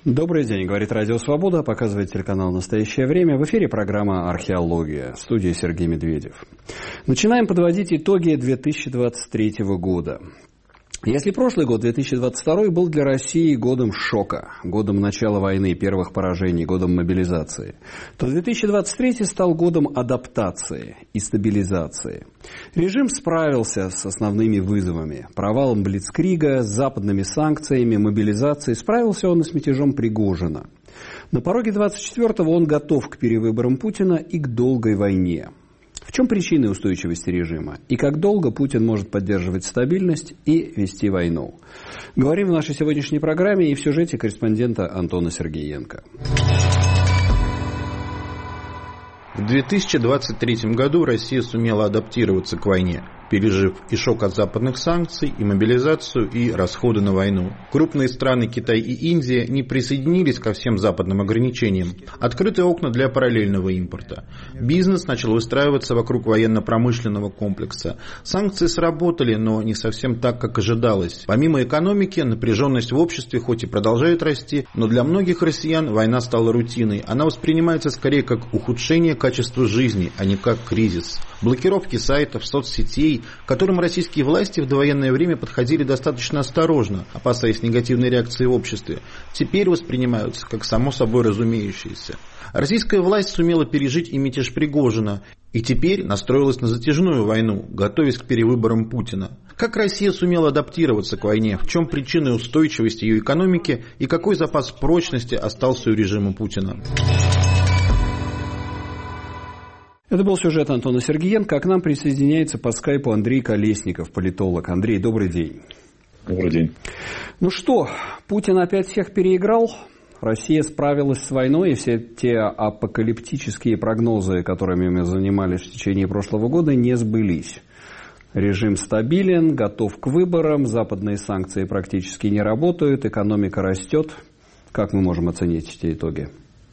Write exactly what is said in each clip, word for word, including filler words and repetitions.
Добрый день, говорит Радио Свобода, показывает телеканал «Настоящее время». В эфире программа «Археология». В студии Сергей Медведев. Начинаем подводить итоги две тысячи двадцать третьего года. Если прошлый год, две тысячи двадцать второй, был для России годом шока, годом начала войны, первых поражений, годом мобилизации, то две тысячи двадцать третий стал годом адаптации и стабилизации. Режим справился с основными вызовами. Провалом Блицкрига, западными санкциями, мобилизацией. Справился он и с мятежом Пригожина. На пороге двадцать четвёртого он готов к перевыборам Путина и к долгой войне. В чем причины устойчивости режима? И как долго Путин может поддерживать стабильность и вести войну? Говорим в нашей сегодняшней программе и в сюжете корреспондента Антона Сергеенко. В две тысячи двадцать третьем году Россия сумела адаптироваться к войне, пережив и шок от западных санкций, и мобилизацию, и расходы на войну. Крупные страны Китай и Индия не присоединились ко всем западным ограничениям. Открыты окна для параллельного импорта. Бизнес начал выстраиваться вокруг военно-промышленного комплекса. Санкции сработали, но не совсем так, как ожидалось. Помимо экономики, напряженность в обществе хоть и продолжает расти, но для многих россиян война стала рутиной. Она воспринимается скорее как ухудшение качества жизни, а не как кризис. Блокировки сайтов, соцсетей, к которым российские власти в довоенное время подходили достаточно осторожно, опасаясь негативной реакции в обществе, теперь воспринимаются как само собой разумеющееся. Российская власть сумела пережить и мятеж Пригожина, и теперь настроилась на затяжную войну, готовясь к перевыборам Путина. Как Россия сумела адаптироваться к войне, в чем причины устойчивости ее экономики и какой запас прочности остался у режима Путина? Это был сюжет Антона Сергеенко, а к нам присоединяется по скайпу Андрей Колесников, политолог. Андрей, добрый день. Добрый день. Ну что, Путин опять всех переиграл? Россия справилась с войной, и все те апокалиптические прогнозы, которыми мы занимались в течение прошлого года, не сбылись. Режим стабилен, готов к выборам, западные санкции практически не работают, экономика растет. Как мы можем оценить эти итоги?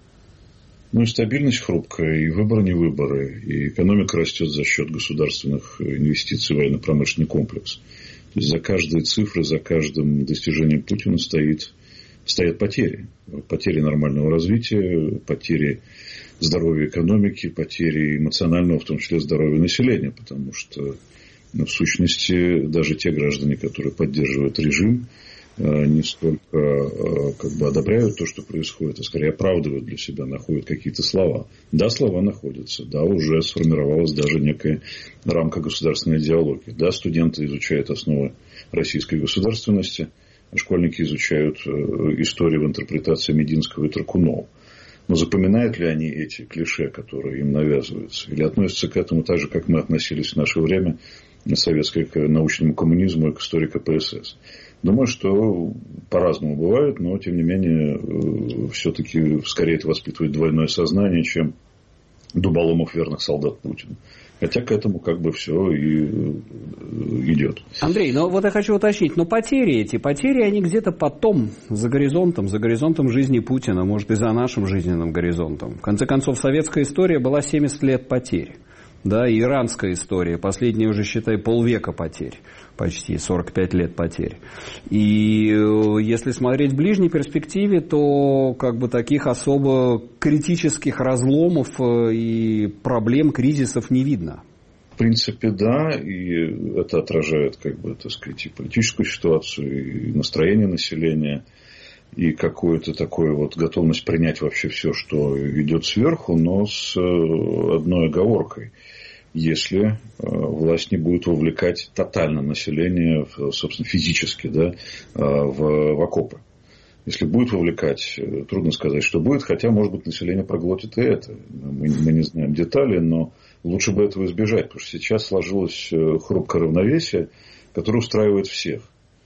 Ну и стабильность хрупкая, и выборы не выборы, и экономика растет за счет государственных инвестиций в военно-промышленный комплекс. То есть за каждой цифрой, за каждым достижением Путина стоит, стоят потери. Потери нормального развития, потери здоровья экономики, потери эмоционального, в том числе здоровья населения. Потому что, ну, в сущности, даже те граждане, которые поддерживают режим, не столько как бы одобряют то, что происходит, а скорее оправдывают для себя, находят какие-то слова. Да, слова находятся, да, уже сформировалась даже некая рамка государственной идеологии. Да, студенты изучают основы российской государственности, а школьники изучают историю в интерпретации Мединского и Таркунова. Но запоминают ли они эти клише, которые им навязываются? Или относятся к этому так же, как мы относились в наше время советской к научному коммунизму и к истории ка пэ эс эс? Думаю, что по-разному бывает, но, тем не менее, все-таки скорее это воспитывает двойное сознание, чем дуболомов верных солдат Путина. Хотя к этому как бы все и идет. Андрей, ну вот я хочу уточнить, но потери эти, потери они где-то потом, за горизонтом, за горизонтом жизни Путина, может и за нашим жизненным горизонтом. В конце концов, советская история была семьдесят лет потерь. Да, и иранская история, последняя уже, считай, полвека потерь, почти сорок пять лет потерь. И если смотреть в ближней перспективе, то как бы таких особо критических разломов и проблем, кризисов не видно. В принципе, да, и это отражает, как бы, так сказать, и политическую ситуацию, и настроение населения, и какую-то такую вот готовность принять вообще все, что идет сверху, но с одной оговоркой. Если власть не будет вовлекать тотально население, собственно, физически, да, в, в окопы. Если будет вовлекать, трудно сказать, что будет, хотя, может быть, население проглотит и это. Мы, мы не знаем детали, но лучше бы этого избежать, потому что сейчас сложилось хрупкое равновесие, которое устраивает всех.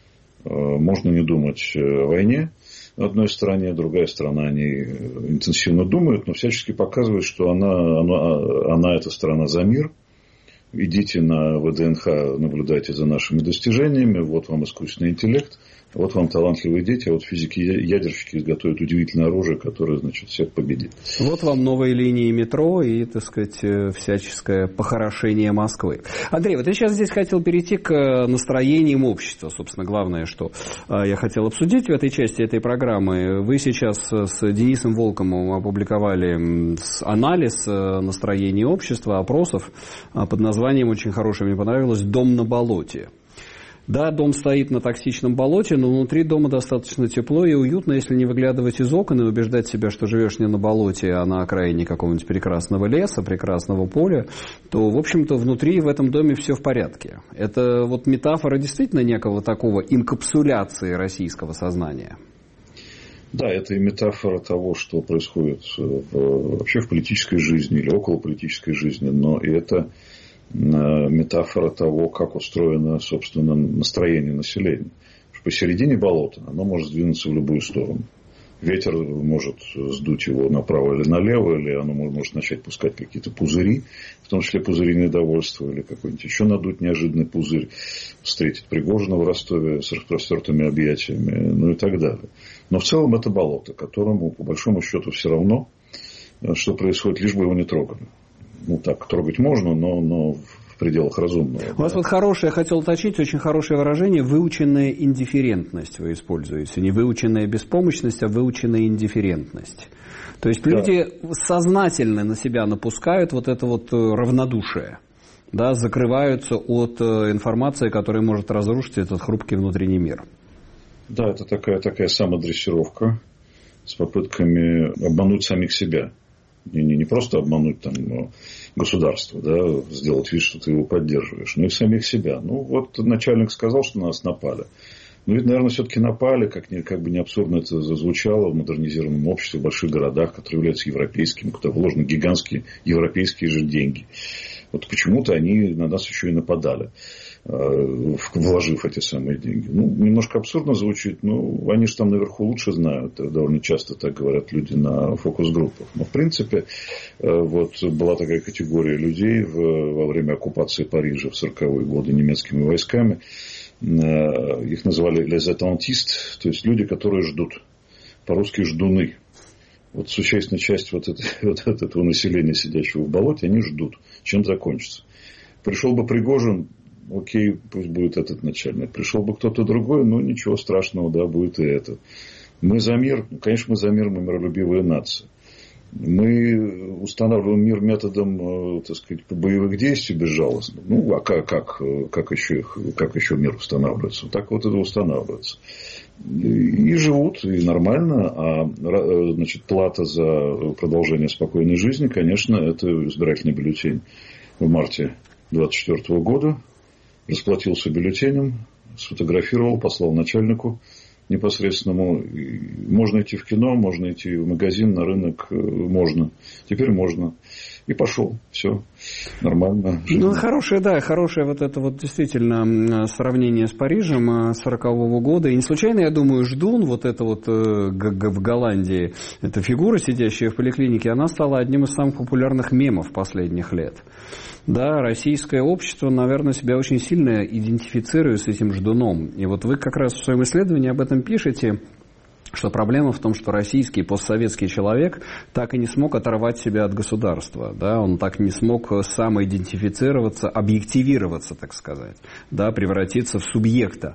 Можно не думать о войне на одной стороне, другая сторона о ней интенсивно думает, но всячески показывает, что она, она, она эта страна за мир. Идите на вэ дэ эн ха, наблюдайте за нашими достижениями, вот вам искусственный интеллект, Вот вам талантливые дети, а вот физики-ядерщики изготовят удивительное оружие, которое, значит, всех победит. Вот вам новые линии метро и, так сказать, всяческое похорошение Москвы. Андрей, вот я сейчас здесь хотел перейти к настроениям общества. Собственно, главное, что я хотел обсудить в этой части этой программы. Вы сейчас с Денисом Волковым опубликовали анализ настроений общества, опросов под названием, очень хорошее, мне понравилось, «Дом на болоте». Да, дом стоит на токсичном болоте, но внутри дома достаточно тепло и уютно, если не выглядывать из окон и убеждать себя, что живешь не на болоте, а на окраине какого-нибудь прекрасного леса, прекрасного поля, то, в общем-то, внутри в этом доме все в порядке. Это вот метафора действительно некого такого инкапсуляции российского сознания. Да, это и метафора того, что происходит в, вообще в политической жизни или около политической жизни, но и это метафора того, как устроено, собственно, настроение населения. Посередине болота оно может сдвинуться в любую сторону. Ветер может сдуть его направо или налево, или оно может начать пускать какие-то пузыри, в том числе пузыри недовольства, или какой-нибудь еще надуть неожиданный пузырь, встретить Пригожина в Ростове с распростертыми объятиями, ну и так далее. Но в целом это болото, которому, по большому счету, все равно, что происходит, лишь бы его не трогали. Ну, так, трогать можно, но, но в пределах разумного. У вас да. Вот хорошее, я хотел уточнить, очень хорошее выражение, выученная индифферентность вы используете. Не выученная беспомощность, а выученная индифферентность. То есть, люди да. сознательно на себя напускают вот это вот равнодушие. Да, закрываются от информации, которая может разрушить этот хрупкий внутренний мир. Да, это такая, такая самодрессировка с попытками обмануть самих себя. Не, не, не просто обмануть там, государство, да, сделать вид, что ты его поддерживаешь, но и самих себя. Ну, вот начальник сказал, что на нас напали. Ну, ведь, наверное, все-таки напали, как, не, как бы не абсурдно это зазвучало, в модернизированном обществе, в больших городах, которые являются европейскими, куда вложены гигантские европейские же деньги. Вот почему-то они на нас еще и нападали, вложив эти самые деньги. Ну, немножко абсурдно звучит, но они же там наверху лучше знают. Довольно часто так говорят люди на фокус-группах. Но, в принципе, вот была такая категория людей во время оккупации Парижа в сороковые годы немецкими войсками. Их называли les attentistes, то есть люди, которые ждут. По-русски ждуны. Вот существенная часть вот, этой, вот этого населения, сидящего в болоте, они ждут, чем закончится. Пришел бы Пригожин, окей, пусть будет этот начальник. Пришел бы кто-то другой, ну ничего страшного, да, будет и это. Мы за мир, ну, конечно, мы за мир, мы миролюбивая нация. Мы устанавливаем мир методом, так сказать, боевых действий безжалостно. Ну, а как, как, как, еще, как еще мир устанавливается? Так вот это устанавливается. И живут, и нормально. А значит, плата за продолжение спокойной жизни, конечно, это избирательный бюллетень в марте двадцать четвёртого года. Расплатился бюллетенем, сфотографировал, послал начальнику непосредственному. Можно идти в кино, можно идти в магазин, на рынок, можно. Теперь можно. И пошел. Все. Нормально. Ну, хорошее, да, хорошее вот это вот действительно сравнение с Парижем сорокового года. И не случайно, я думаю, Ждун, вот это вот в Голландии, эта фигура, сидящая в поликлинике, она стала одним из самых популярных мемов последних лет. Да, российское общество, наверное, себя очень сильно идентифицирует с этим ждуном. И вот вы как раз в своем исследовании об этом пишете, что проблема в том, что российский постсоветский человек так и не смог оторвать себя от государства. Да? Он так не смог самоидентифицироваться, объективироваться, так сказать, да? Превратиться в субъекта.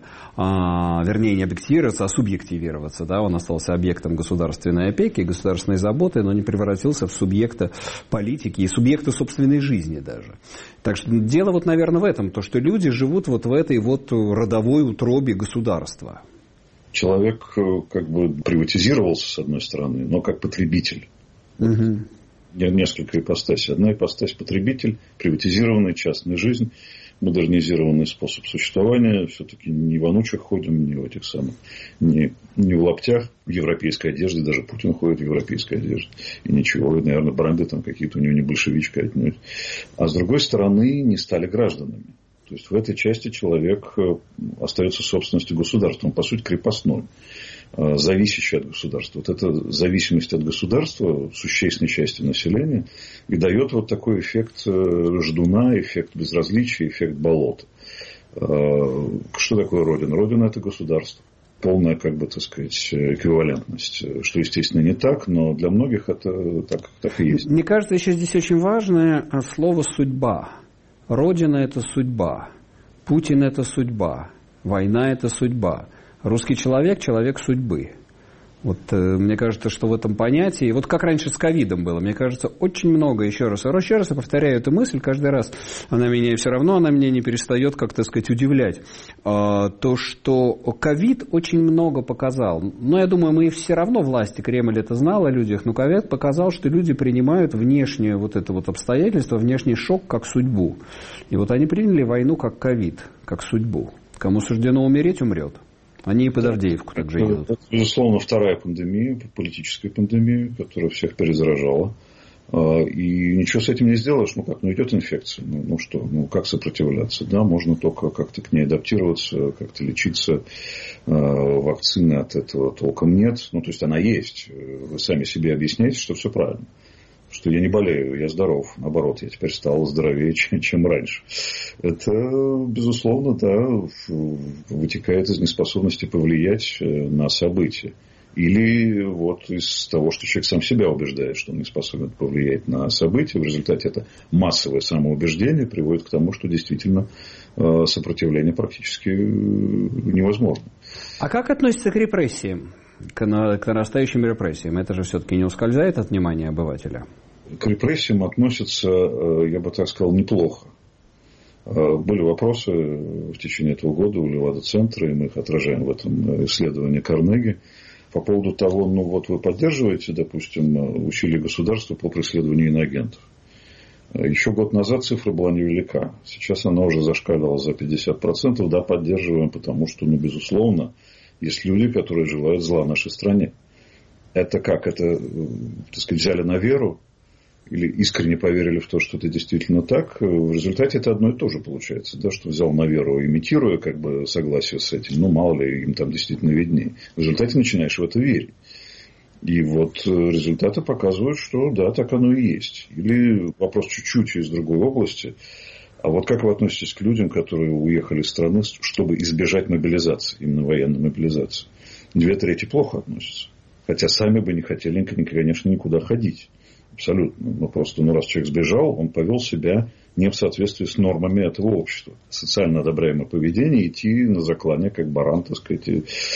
А, вернее, не объективироваться, а субъективироваться. Да? Он остался объектом государственной опеки, государственной заботы, но не превратился в субъекта политики и субъекта собственной жизни даже. Так что дело вот, наверное, в этом, то, что люди живут вот в этой вот родовой утробе государства. Человек как бы приватизировался, с одной стороны, но как потребитель. Угу. Несколько ипостасей. Одна ипостась потребитель, приватизированная частная жизнь, модернизированный способ существования. Все-таки не в анучах ходим, не в этих самых, не, не в лаптях, в европейской одежде. Даже Путин ходит в европейской одежде. И ничего, наверное, бренды там какие-то у него не большевичка отнюдь. А с другой стороны, не стали гражданами. То есть в этой части человек остается собственностью государства. Он, по сути, крепостной, зависящий от государства. Вот эта зависимость от государства существенной части населения и дает вот такой эффект ждуна, эффект безразличия, эффект болота. Что такое Родина? Родина – это государство. полная, как бы, так сказать, эквивалентность. Что, естественно, не так, но для многих это так, так и есть. Мне кажется, еще здесь очень важное слово «судьба». Родина – это судьба. Путин – это судьба. Война – это судьба. Русский человек – человек судьбы. Вот э, мне кажется, что в этом понятии, вот как раньше с ковидом было, мне кажется, очень много, еще раз, еще раз я повторяю эту мысль каждый раз, она меня все равно, она меня не перестает, как, так сказать, удивлять, а, то, что ковид очень много показал, но я думаю, мы все равно, власти, Кремль это знал о людях, но ковид показал, что люди принимают внешнее вот это вот обстоятельство, внешний шок как судьбу, и вот они приняли войну как ковид, как судьбу, кому суждено умереть, умрет. Они и под Авдеевку так же едут. Это, безусловно, вторая пандемия, политическая пандемия, которая всех перезаражала. И ничего с этим не сделаешь. Ну как, ну идет инфекция. Ну, ну что, ну как сопротивляться? Да, можно только как-то к ней адаптироваться, как-то лечиться. Вакцины от этого толком нет. Ну то есть она есть. Вы сами себе объясняете, что все правильно. Что я не болею, я здоров. Наоборот, я теперь стал здоровее, чем, чем раньше. Это, безусловно, да, вытекает из неспособности повлиять на события. Или вот из того, что человек сам себя убеждает, что он не способен повлиять на события. В результате это массовое самоубеждение приводит к тому, что действительно сопротивление практически невозможно. А как относится к репрессиям? К, на, к нарастающим репрессиям? Это же все-таки не ускользает от внимания обывателя? К репрессиям относятся, я бы так сказал, неплохо. Были вопросы в течение этого года у Левада-центра, и мы их отражаем в этом исследовании Карнеги, по поводу того, ну вот вы поддерживаете, допустим, усилия государства по преследованию иноагентов. Еще год назад цифра была невелика. Сейчас она уже зашкаливала за пятьдесят процентов. Да, поддерживаем, потому что, ну, безусловно, есть люди, которые желают зла нашей стране. Это как? Это, так сказать, взяли на веру или искренне поверили в то, что это действительно так. В результате это одно и то же получается. Да, что взял на веру, имитируя как бы согласие с этим. Ну, мало ли, им там действительно виднее. В результате начинаешь в это верить. И вот результаты показывают, что да, так оно и есть. Или вопрос чуть-чуть из другой области. А вот как вы относитесь к людям, которые уехали из страны, чтобы избежать мобилизации, именно военной мобилизации? Две трети плохо относятся. Хотя сами бы не хотели, конечно, никуда ходить. Абсолютно. Но просто, ну, раз человек сбежал, он повел себя не в соответствии с нормами этого общества. Социально одобряемое поведение, идти на заклание, как баран, так сказать,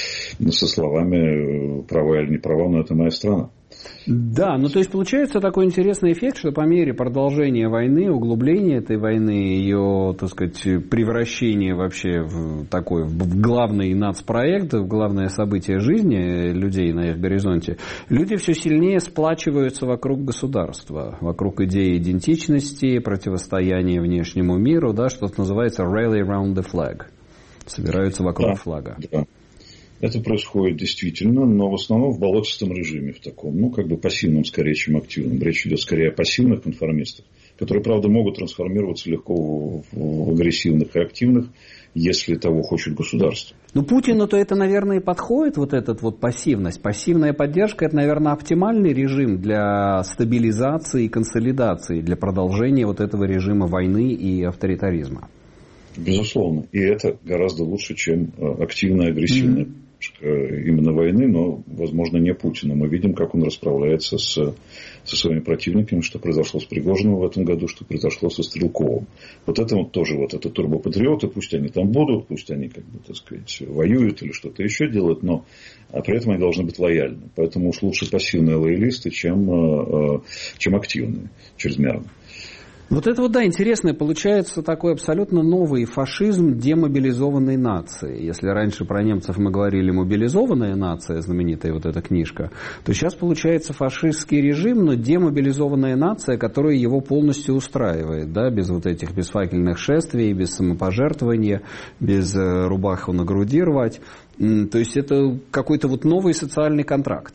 со словами права или не права, но это моя страна. Да, ну то есть получается такой интересный эффект, что по мере продолжения войны, углубления этой войны, ее, так сказать, превращения вообще в такой, в главный нацпроект, в главное событие жизни людей на их горизонте, люди все сильнее сплачиваются вокруг государства, вокруг идеи идентичности, противостояния внешнему миру, да, что-то называется rally around the flag, собираются вокруг да, флага. Да. Это происходит действительно, но в основном в болотистом режиме, в таком, ну, как бы пассивном скорее, чем активном. Речь идет скорее о пассивных конформистах, которые, правда, могут трансформироваться легко в, в агрессивных и активных, если того хочет государство. Ну, Путину-то это, наверное, и подходит, вот эта вот пассивность. Пассивная поддержка – это, наверное, оптимальный режим для стабилизации и консолидации, для продолжения вот этого режима войны и авторитаризма. Безусловно. И это гораздо лучше, чем активная, агрессивная mm-hmm. именно войны, но, возможно, не Путина. Мы видим, как он расправляется с, со своими противниками, что произошло с Пригожиным в этом году, что произошло со Стрелковым. Вот это вот тоже вот это турбопатриоты, пусть они там будут, пусть они, как бы, так сказать, воюют или что-то еще делают, но а при этом они должны быть лояльны. Поэтому уж лучше пассивные лоялисты, чем, чем активные, чрезмерно. Вот это вот, да, интересно, получается такой абсолютно новый фашизм демобилизованной нации. Если раньше про немцев мы говорили мобилизованная нация, знаменитая вот эта книжка, то сейчас получается фашистский режим, но демобилизованная нация, которая его полностью устраивает, да, без вот этих, без факельных шествий, без самопожертвования, без рубаху на груди рвать. То есть это какой-то вот новый социальный контракт.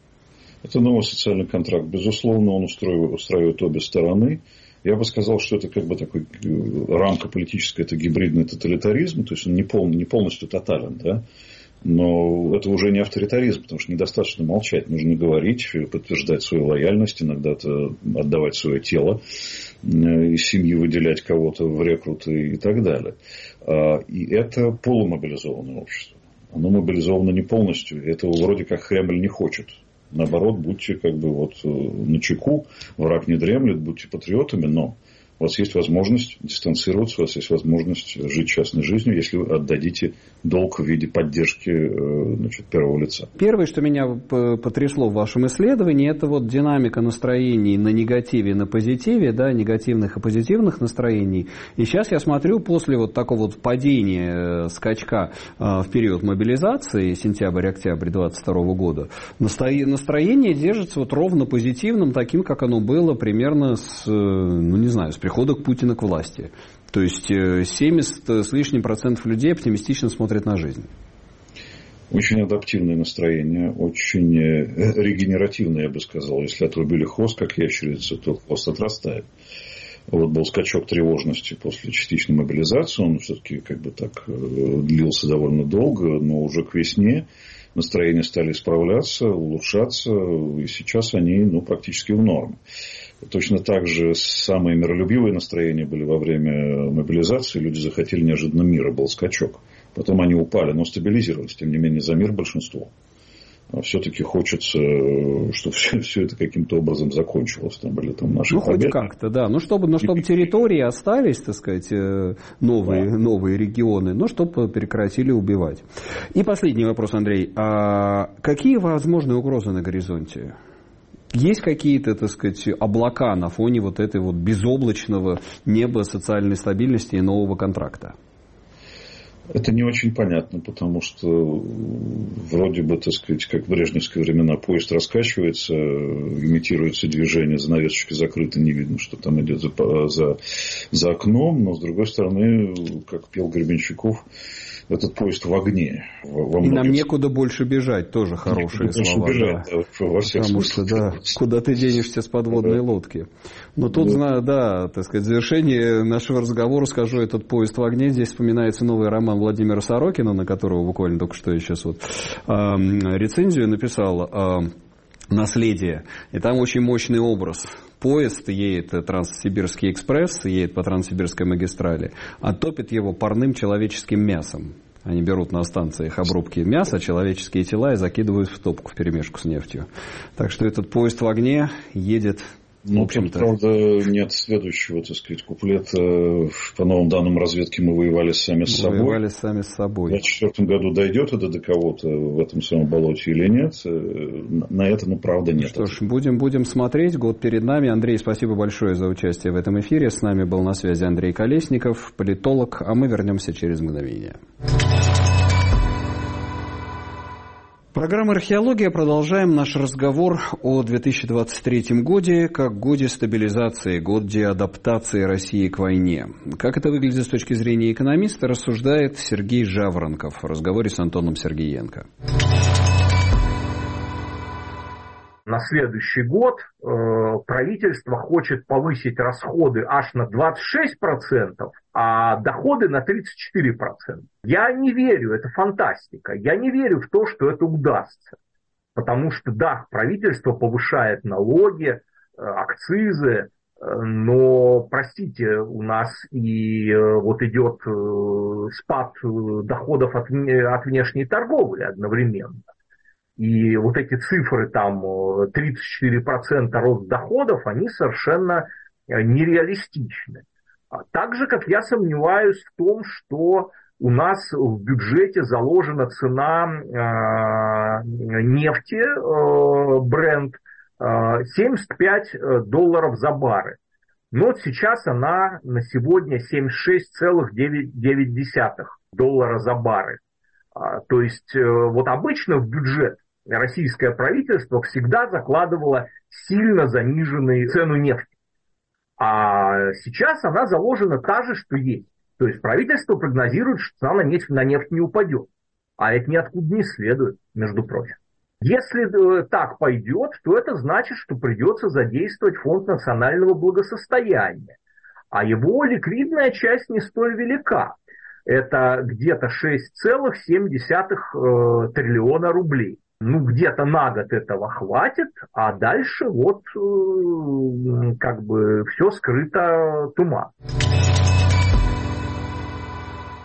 Это новый социальный контракт. Безусловно, он устраивает, устраивает обе стороны. Я бы сказал, что это как бы такой рамка политическая, это гибридный тоталитаризм, то есть он не, пол, не полностью тотален, да? Но это уже не авторитаризм, потому что недостаточно молчать, нужно говорить, подтверждать свою лояльность, иногда отдавать свое тело, из семьи выделять кого-то в рекруты и так далее. И это полумобилизованное общество. оно мобилизовано не полностью. Этого вроде как Кремль не хочет. Наоборот, будьте как бы вот начеку, враг не дремлет, будьте патриотами, но у вас есть возможность дистанцироваться, у вас есть возможность жить частной жизнью, если вы отдадите долг в виде поддержки, значит, первого лица. Первое, что меня потрясло в вашем исследовании, это вот динамика настроений на негативе и на позитиве, да, негативных и позитивных настроений. И сейчас я смотрю, после вот такого вот падения, скачка в период мобилизации, сентябрь-октябрь двадцать второго года, настроение держится вот ровно позитивным, таким, как оно было примерно с, ну не знаю, с прихода к Путина к власти. То есть семьдесят с лишним процентов людей оптимистично смотрят на жизнь. Очень адаптивное настроение, очень регенеративное, я бы сказал. Если отрубили хвост, как ящерица, то хвост отрастает. Вот был скачок тревожности после частичной мобилизации. Он все-таки как бы так длился довольно долго, но уже к весне настроения стали исправляться, улучшаться. И сейчас они ну, практически в норме. Точно так же самые миролюбивые настроения были во время мобилизации. Люди захотели неожиданно мира, был скачок. Потом они упали, но стабилизировались. Тем не менее, за мир большинство. А все-таки хочется, чтобы все, все это каким-то образом закончилось. Там были там наши ну, победы. хоть как-то, да. Ну, чтобы, ну, чтобы территории остались, так сказать, новые, да. новые регионы, но чтобы прекратили убивать. И последний вопрос, Андрей. А какие возможные угрозы на горизонте? Есть какие-то, так сказать, облака на фоне вот этой вот безоблачного неба социальной стабильности и нового контракта? Это не очень понятно, потому что вроде бы, так сказать, как в брежневские времена, поезд раскачивается, имитируется движение, занавесочки закрыты, не видно, что там идет за, за, за окном, но с другой стороны, как пел Гребенщиков, этот поезд в огне. Во и нам некуда больше бежать, тоже хорошие слова. Бежать, да. Да, во всех Потому что, да, куда ты денешься с подводной да. лодки. Но тут, да. да, так сказать, в завершение нашего разговора скажу, этот поезд в огне. Здесь вспоминается новый роман Владимира Сорокина, на которого буквально только что я сейчас вот э, рецензию написал, э, «Наследие». И там очень мощный образ. Поезд едет, Транссибирский экспресс, едет по Транссибирской магистрали, а топит его парным человеческим мясом. Они берут на станциях обрубки мяса, человеческие тела и закидывают в топку вперемешку с нефтью. Так что этот поезд в огне едет... Ну, тут, правда, нет следующего, так сказать, куплета. По новым данным разведки мы воевали сами с собой. Воевали сами с собой. В двадцать четвёртом году дойдет это до кого-то в этом самом болоте или нет? На это, ну, правда, нет. Что ж, будем, будем смотреть. Год перед нами. Андрей, спасибо большое за участие в этом эфире. С нами был на связи Андрей Колесников, политолог. А мы вернемся через мгновение. Программа «Археология». Продолжаем наш разговор о две тысячи двадцать третьем годе как годе стабилизации, годе адаптации России к войне. Как это выглядит с точки зрения экономиста, рассуждает Сергей Жаворонков в разговоре с Антоном Сергеенко. На следующий год э, правительство хочет повысить расходы аж на двадцать шесть процентов, а доходы на тридцать четыре процента. Я не верю, это фантастика. Я не верю в то, что это удастся. Потому что, да, правительство повышает налоги, э, акцизы, э, но, простите, у нас и э, вот идет э, спад доходов от, от внешней торговли одновременно. И вот эти цифры, там, тридцать четыре процента рост доходов, они совершенно нереалистичны. Так же, как я сомневаюсь в том, что у нас в бюджете заложена цена э, нефти, э, Brent, э, семьдесят пять долларов за баррель. Но вот сейчас она на сегодня семьдесят шесть целых девять десятых доллара за баррель. А, то есть, э, вот обычно в бюджет российское правительство всегда закладывало сильно заниженную цену нефти. А сейчас она заложена та же, что есть. То есть правительство прогнозирует, что цена на нефть, на нефть не упадет. А это ниоткуда не следует, между прочим. Если так пойдет, то это значит, что придется задействовать фонд национального благосостояния. А его ликвидная часть не столь велика. Это где-то шесть целых семь десятых триллиона рублей. Ну, где-то на год этого хватит, а дальше вот как бы все скрыто туман.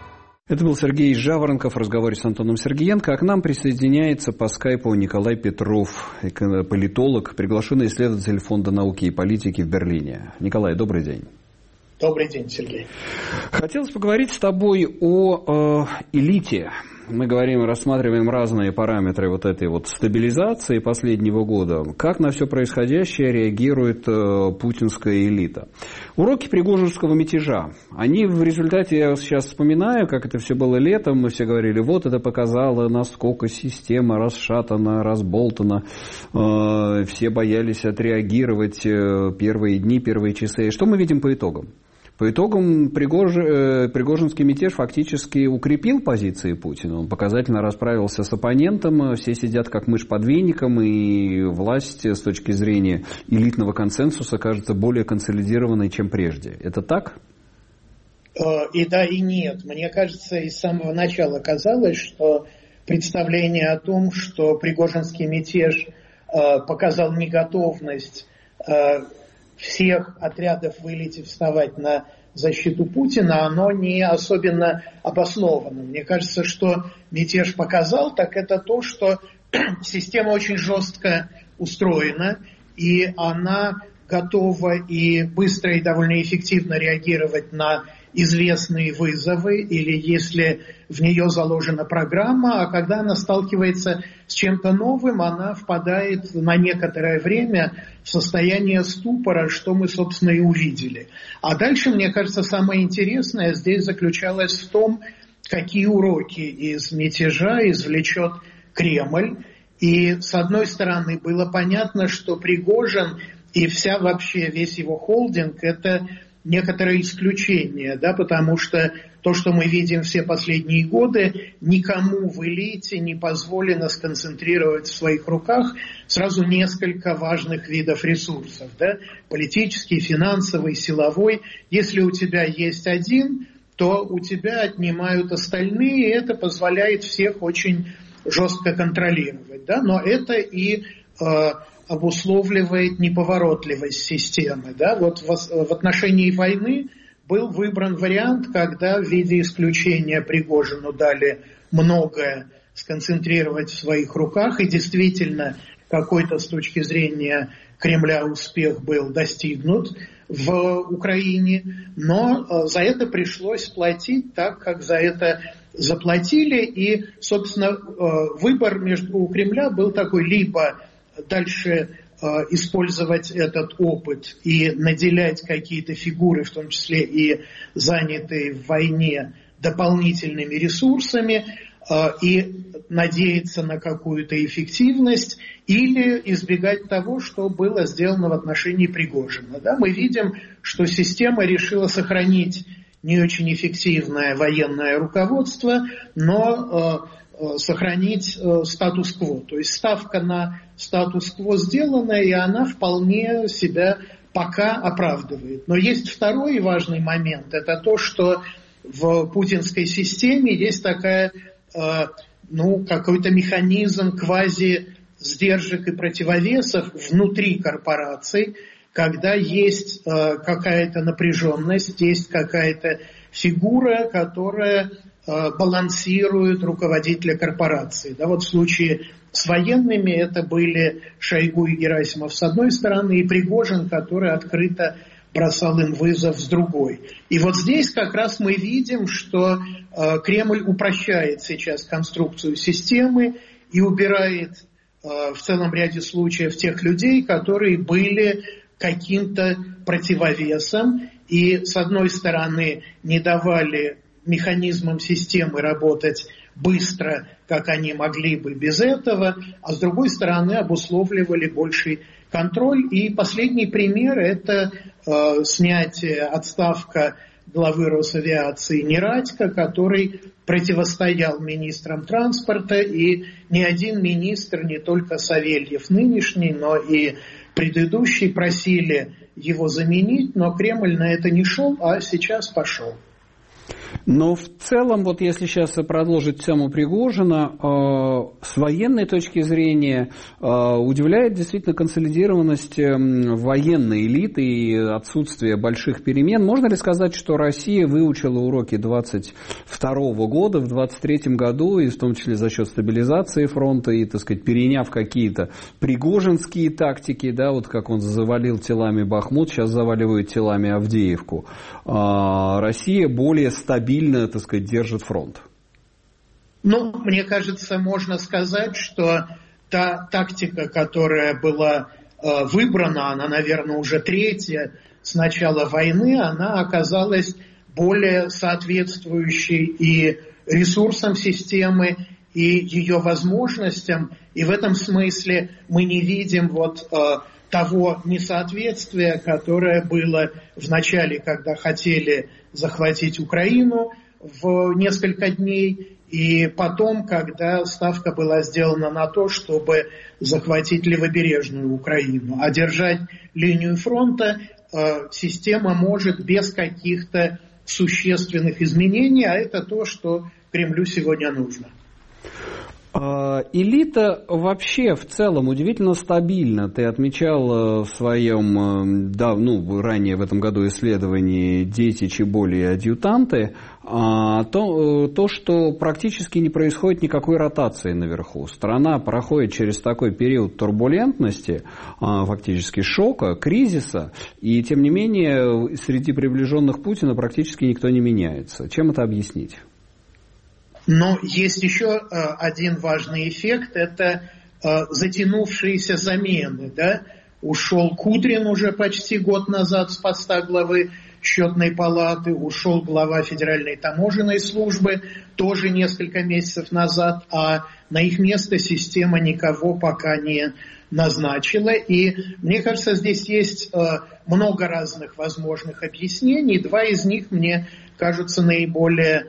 Это был Сергей Жаворонков в разговоре с Антоном Сергеенко. А к нам присоединяется по скайпу Николай Петров, политолог, приглашенный исследователь Фонда науки и политики в Берлине. Николай, добрый день. Добрый день, Сергей. Хотелось поговорить с тобой о э, элите. Мы говорим, рассматриваем разные параметры вот этой вот стабилизации последнего года. Как на все происходящее реагирует э, путинская элита? Уроки пригожинского мятежа. Они в результате, я сейчас вспоминаю, как это все было летом, мы все говорили, вот это показало, насколько система расшатана, разболтана. Э, все боялись отреагировать э, первые дни, первые часы. Что мы видим по итогам? По итогам Пригож... Пригожинский мятеж фактически укрепил позиции Путина. Он показательно расправился с оппонентом, все сидят как мышь под веником, и власть с точки зрения элитного консенсуса кажется более консолидированной, чем прежде. Это так? И да, и нет. Мне кажется, и с самого начала казалось, что представление о том, что Пригожинский мятеж показал неготовность всех отрядов в элите вставать на защиту Путина, оно не особенно обосновано. Мне кажется, что мятеж показал, так это то, что система очень жестко устроена, и она готова и быстро и довольно эффективно реагировать на известные вызовы, или если в нее заложена программа, а когда она сталкивается с чем-то новым, она впадает на некоторое время в состояние ступора, что мы, собственно, и увидели. А дальше, мне кажется, самое интересное здесь заключалось в том, какие уроки из мятежа извлечет Кремль. И, с одной стороны, было понятно, что Пригожин и вся вообще весь его холдинг – это некоторое исключение, да, потому что то, что мы видим все последние годы, никому в элите не позволено сконцентрировать в своих руках сразу несколько важных видов ресурсов, да, политический, финансовый, силовой. Если у тебя есть один, то у тебя отнимают остальные, и это позволяет всех очень жестко контролировать, да, но это и э, обусловливает неповоротливость системы. Да? Вот в, в отношении войны был выбран вариант, когда в виде исключения Пригожину дали многое сконцентрировать в своих руках, и действительно какой-то с точки зрения Кремля успех был достигнут в Украине, но за это пришлось платить так, как за это заплатили, и, собственно, выбор между, у Кремля был такой: либо дальше э, использовать этот опыт и наделять какие-то фигуры, в том числе и занятые в войне, дополнительными ресурсами, э, и надеяться на какую-то эффективность, или избегать того, что было сделано в отношении Пригожина. Да? Мы видим, что система решила сохранить не очень эффективное военное руководство, но э, сохранить э, статус-кво. То есть ставка на статус-кво сделана, и она вполне себя пока оправдывает. Но есть второй важный момент. Это то, что в путинской системе есть такая, э, ну, какой-то механизм квази-сдержек и противовесов внутри корпораций, когда есть э, какая-то напряженность, есть какая-то фигура, которая балансирует руководителя корпорации. Да, вот в случае с военными это были Шойгу и Герасимов с одной стороны, и Пригожин, который открыто бросал им вызов с другой. И вот здесь как раз мы видим, что э, Кремль упрощает сейчас конструкцию системы и убирает э, в целом ряде случаев тех людей, которые были каким-то противовесом и, с одной стороны, не давали механизмам системы работать быстро, как они могли бы без этого, а с другой стороны обусловливали больший контроль. И последний пример – это э, снятие, отставка главы Росавиации Нерадько, который противостоял министрам транспорта, и ни один министр, не только Савельев нынешний, но и предыдущий, просили его заменить, но Кремль на это не шел, а сейчас пошел. Но в целом, вот если сейчас продолжить тему Пригожина, э, с военной точки зрения э, удивляет действительно консолидированность э, военной элиты и отсутствие больших перемен. Можно ли сказать, что Россия выучила уроки двадцать второго года, в двадцать третьем году, и в том числе за счет стабилизации фронта и, так сказать, переняв какие-то пригожинские тактики, да, вот как он завалил телами Бахмут, сейчас заваливают телами Авдеевку, э, Россия более стабильна, так сказать, держит фронт? Ну, мне кажется, можно сказать, что та тактика, которая была э, выбрана, она, наверное, уже третья с начала войны, она оказалась более соответствующей и ресурсам системы, и ее возможностям. И в этом смысле мы не видим вот э, того несоответствия, которое было в начале, когда хотели захватить Украину в несколько дней, и потом, когда ставка была сделана на то, чтобы захватить левобережную Украину. А держать линию фронта э, система может без каких-то существенных изменений, а это то, что Кремлю сегодня нужно. Элита вообще в целом удивительно стабильна. Ты отмечал в своем, да, ну, ранее в этом году исследовании «Дети, Чеболи и адъютанты», то, то, что практически не происходит никакой ротации наверху. Страна проходит через такой период турбулентности, фактически шока, кризиса, и тем не менее среди приближенных Путина практически никто не меняется. Чем это объяснить? Но есть еще э, один важный эффект, это э, затянувшиеся замены. Да? Ушел Кудрин уже почти год назад с поста главы Счетной палаты, ушел глава Федеральной таможенной службы тоже несколько месяцев назад, а на их место система никого пока не назначила. И мне кажется, здесь есть э, много разных возможных объяснений. Два из них мне кажутся наиболее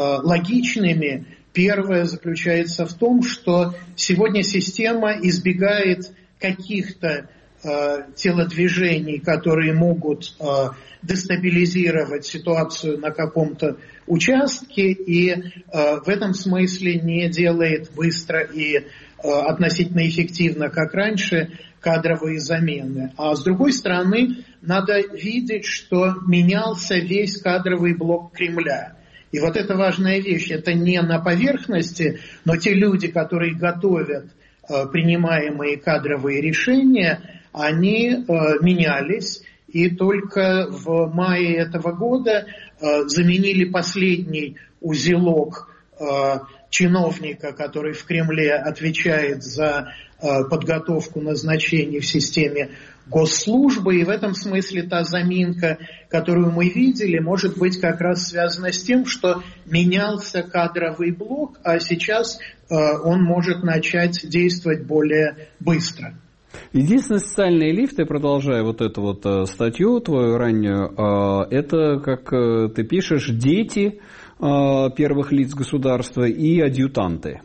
логичными. Первое заключается в том, что сегодня система избегает каких-то э, телодвижений, которые могут э, дестабилизировать ситуацию на каком-то участке, и э, в этом смысле не делает быстро и э, относительно эффективно, как раньше, кадровые замены. А с другой стороны, надо видеть, что менялся весь кадровый блок Кремля. И вот это важная вещь, это не на поверхности, но те люди, которые готовят э, принимаемые кадровые решения, они э, менялись, и только в мае этого года э, заменили последний узелок э, чиновника, который в Кремле отвечает за э, подготовку назначений в системе госслужбы, и в этом смысле та заминка, которую мы видели, может быть как раз связана с тем, что менялся кадровый блок, а сейчас э, он может начать действовать более быстро. Единственный социальный лифт, я продолжаю вот эту вот э, статью твою раннюю, э, это, как э, ты пишешь, дети э, первых лиц государства и адъютанты,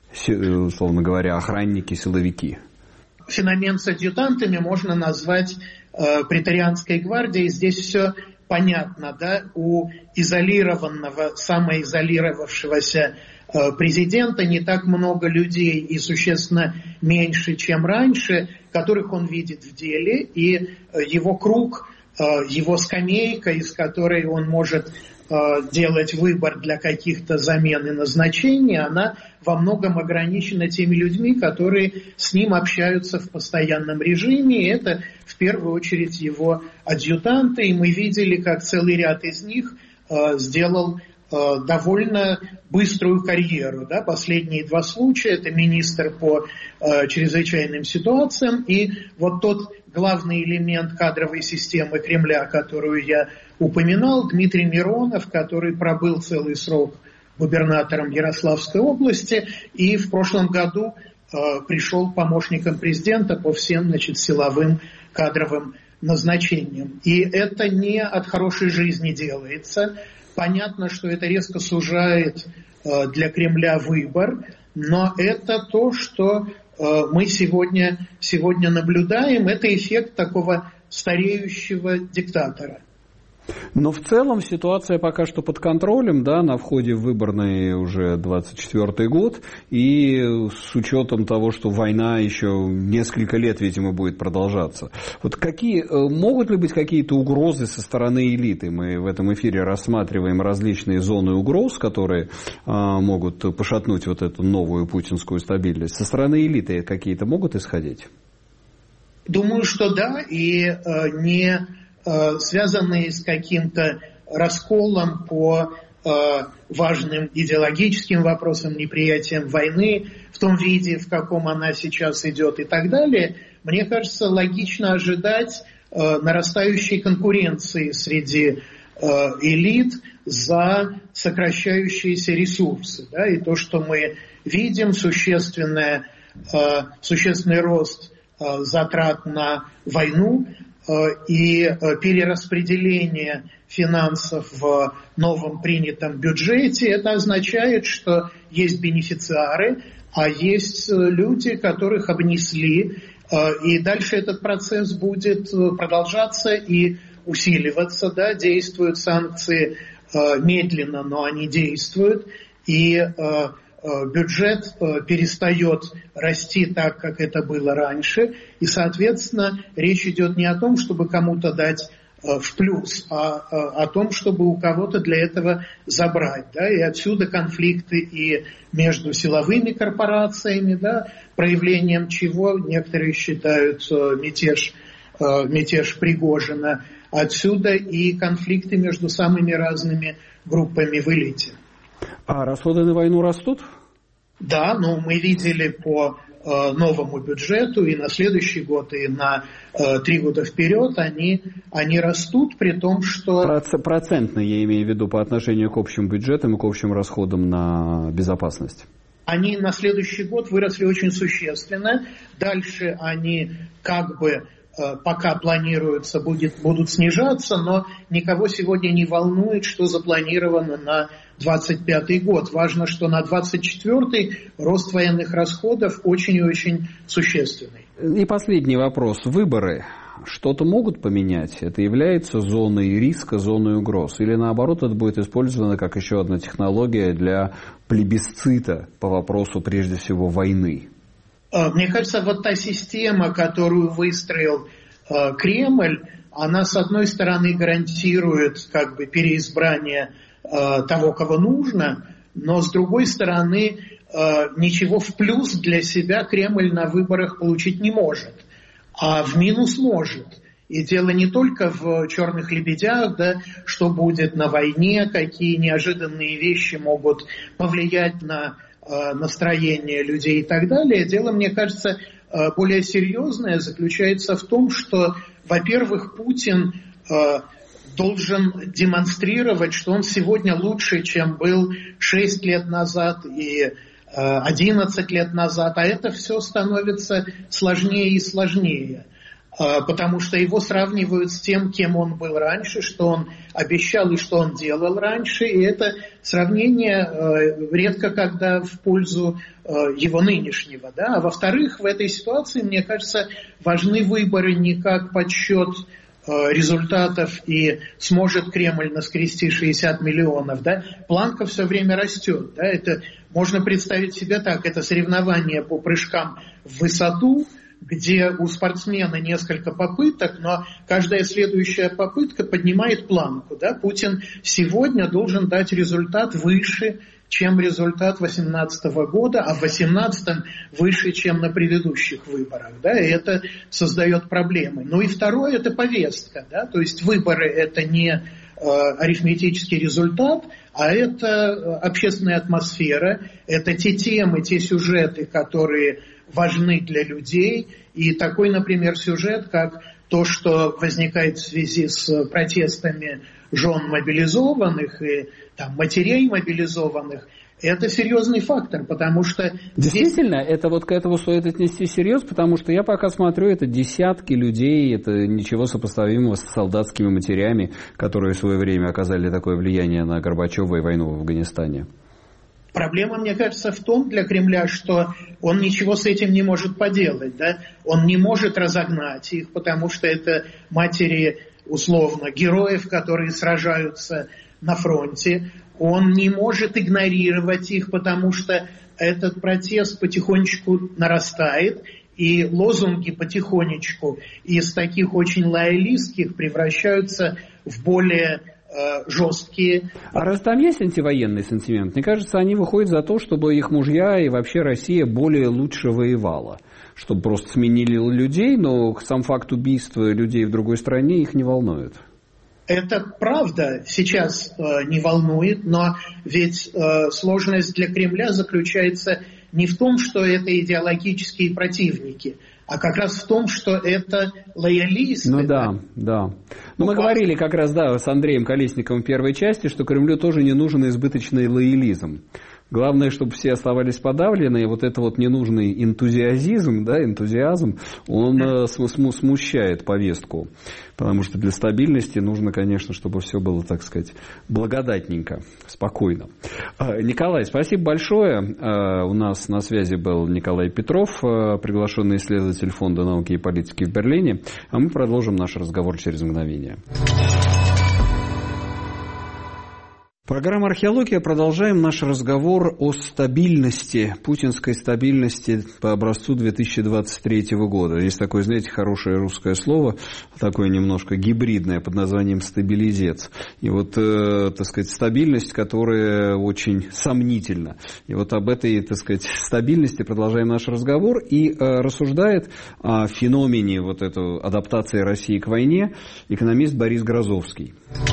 условно говоря, охранники, силовики. Феномен с адъютантами можно назвать э, преторианской гвардией. Здесь все понятно, да? У изолированного, самоизолировавшегося э, президента не так много людей и существенно меньше, чем раньше, которых он видит в деле, и э, его круг, э, его скамейка, из которой он может э, делать выбор для каких-то замен и назначений, она во многом ограничена теми людьми, которые с ним общаются в постоянном режиме. И это в первую очередь его адъютанты. И мы видели, как целый ряд из них э, сделал э, довольно быструю карьеру. Да? Последние два случая – это министр по э, чрезвычайным ситуациям и вот тот главный элемент кадровой системы Кремля, которую я упоминал, Дмитрий Миронов, который пробыл целый срок губернатором Ярославской области и в прошлом году э, пришел помощником президента по всем, значит, силовым кадровым назначениям. И это не от хорошей жизни делается. Понятно, что это резко сужает э, для Кремля выбор, но это то, что э, мы сегодня, сегодня наблюдаем. Это эффект такого стареющего диктатора. Но в целом ситуация пока что под контролем, да, на входе в выборный уже двадцать четвёртый год, и с учетом того, что война еще несколько лет, видимо, будет продолжаться. Вот какие, могут ли быть какие-то угрозы со стороны элиты? Мы в этом эфире рассматриваем различные зоны угроз, которые а, могут пошатнуть вот эту новую путинскую стабильность. Со стороны элиты какие-то могут исходить? Думаю, что да, и э, не... связанные с каким-то расколом по э, важным идеологическим вопросам, неприятием войны в том виде, в каком она сейчас идет и так далее, мне кажется, логично ожидать э, нарастающей конкуренции среди э, элит за сокращающиеся ресурсы. Да, и то, что мы видим, существенное, э, существенный рост э, затрат на войну, и перераспределение финансов в новом принятом бюджете, это означает, что есть бенефициары, а есть люди, которых обнесли, и дальше этот процесс будет продолжаться и усиливаться, да, действуют санкции медленно, но они действуют, и бюджет перестает расти так, как это было раньше, и, соответственно, речь идет не о том, чтобы кому-то дать в плюс, а о том, чтобы у кого-то для этого забрать. Да? И отсюда конфликты и между силовыми корпорациями, да, проявлением чего некоторые считают мятеж, мятеж Пригожина, отсюда и конфликты между самыми разными группами в элите. А расходы на войну растут? Да, но мы видели по э, новому бюджету и на следующий год, и на э, три года вперед они, они растут, при том, что... Проц- процентно, я имею в виду, по отношению к общим бюджетам и к общим расходам на безопасность. Они на следующий год выросли очень существенно. Дальше они как бы... пока планируются, будет, будут снижаться, но никого сегодня не волнует, что запланировано на двадцать пятый год. Важно, что на двадцать четвёртый рост военных расходов очень и очень существенный. И последний вопрос. Выборы что-то могут поменять? Это является зоной риска, зоной угроз? Или наоборот, это будет использовано как еще одна технология для плебисцита по вопросу, прежде всего, войны? Мне кажется, вот та система, которую выстроил э, Кремль, она, с одной стороны, гарантирует как бы переизбрание э, того, кого нужно, но, с другой стороны, э, ничего в плюс для себя Кремль на выборах получить не может, а в минус может. И дело не только в черных лебедях, да, что будет на войне, какие неожиданные вещи могут повлиять на настроение людей и так далее. Дело, мне кажется, более серьезное заключается в том, что, во-первых, Путин должен демонстрировать, что он сегодня лучше, чем был шесть лет назад и одиннадцать лет назад, а это все становится сложнее и сложнее. Потому что его сравнивают с тем, кем он был раньше, что он обещал и что он делал раньше. И это сравнение э, редко когда в пользу э, его нынешнего. Да? А во-вторых, в этой ситуации, мне кажется, важны выборы не как подсчет э, результатов и сможет Кремль наскрести шестьдесят миллионов. Да? Планка все время растет. Да? Это можно представить себе так. Это соревнование по прыжкам в высоту, где у спортсмена несколько попыток, но каждая следующая попытка поднимает планку. Да? Путин сегодня должен дать результат выше, чем результат две тысячи восемнадцатого года, а в две тысячи восемнадцатом выше, чем на предыдущих выборах. Да? И это создает проблемы. Ну и второе – это повестка. Да? То есть выборы – это не э, арифметический результат, а это общественная атмосфера, это те темы, те сюжеты, которые важны для людей. И такой, например, сюжет, как то, что возникает в связи с протестами жен мобилизованных и там, матерей мобилизованных, это серьезный фактор, потому что... Действительно, здесь... это вот к этому стоит отнести серьезно, потому что я пока смотрю, это десятки людей, это ничего сопоставимого с солдатскими матерями, которые в свое время оказали такое влияние на Горбачева и войну в Афганистане. Проблема, мне кажется, в том для Кремля, что он ничего с этим не может поделать. Да? Он не может разогнать их, потому что это матери условно, героев, которые сражаются на фронте. Он не может игнорировать их, потому что этот протест потихонечку нарастает, и лозунги потихонечку из таких очень лоялистских превращаются в более э, жесткие. А раз там есть антивоенный сентимент, мне кажется, они выходят за то, чтобы их мужья и вообще Россия более лучше воевала. Чтобы просто сменили людей, но сам факт убийства людей в другой стране их не волнует. Это правда сейчас э, не волнует, но ведь э, сложность для Кремля заключается не в том, что это идеологические противники, а как раз в том, что это лоялисты. Ну да, да. Ну, мы говорили как раз, да, с Андреем Колесниковым в первой части, что Кремлю тоже не нужен избыточный лоялизм. Главное, чтобы все оставались подавлены, и вот это вот ненужный энтузиазм, да, энтузиазм, он э, смущает повестку. Потому что для стабильности нужно, конечно, чтобы все было, так сказать, благодатненько, спокойно. Николай, спасибо большое. У нас на связи был Николай Петров, приглашенный исследователь Фонда науки и политики в Берлине. А мы продолжим наш разговор через мгновение. Программа «Археология». Продолжаем наш разговор о стабильности, путинской стабильности по образцу две тысячи двадцать третьего года. Есть такое, знаете, хорошее русское слово, такое немножко гибридное, под названием «стабилизец». И вот, э, так сказать, стабильность, которая очень сомнительна. И вот об этой, так сказать, стабильности продолжаем наш разговор. И э, рассуждает о феномене вот этой адаптации России к войне экономист Борис Грозовский.